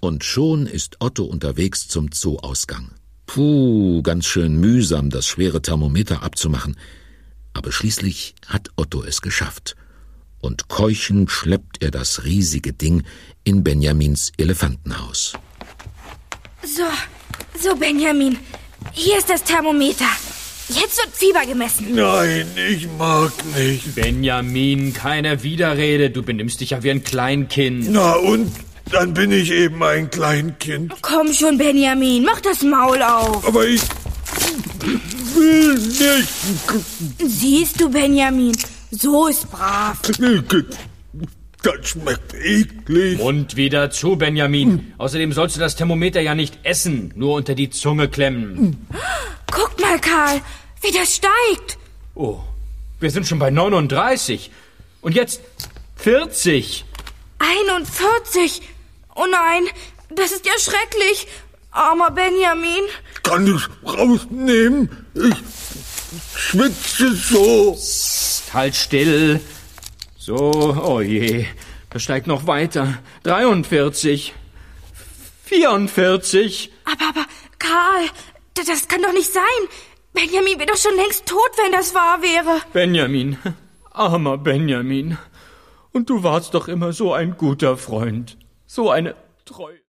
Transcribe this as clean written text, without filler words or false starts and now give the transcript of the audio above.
Und schon ist Otto unterwegs zum Zooausgang. Puh, ganz schön mühsam, das schwere Thermometer abzumachen. Aber schließlich hat Otto es geschafft. Und keuchend schleppt er das riesige Ding in Benjamins Elefantenhaus. So Benjamin, hier ist das Thermometer. Jetzt wird Fieber gemessen. Nein, ich mag nicht. Benjamin, keine Widerrede. Du benimmst dich ja wie ein Kleinkind. Na und? Dann bin ich eben ein Kleinkind. Komm schon, Benjamin, mach das Maul auf. Aber ich will nicht. Siehst du, Benjamin, so ist brav. Das schmeckt eklig. Mund wieder zu, Benjamin. Außerdem sollst du das Thermometer ja nicht essen, nur unter die Zunge klemmen. Guck mal, Karl, wie das steigt. Oh, wir sind schon bei 39. Und jetzt 40. 41. Oh nein, das ist ja schrecklich. Armer Benjamin. Kann ich rausnehmen? Ich schwitze so. Psst, halt still. So, oh je, das steigt noch weiter. 43. 44. Aber, Karl, das kann doch nicht sein. Benjamin wäre doch schon längst tot, wenn das wahr wäre. Benjamin, armer Benjamin. Und du warst doch immer so ein guter Freund. So eine treue...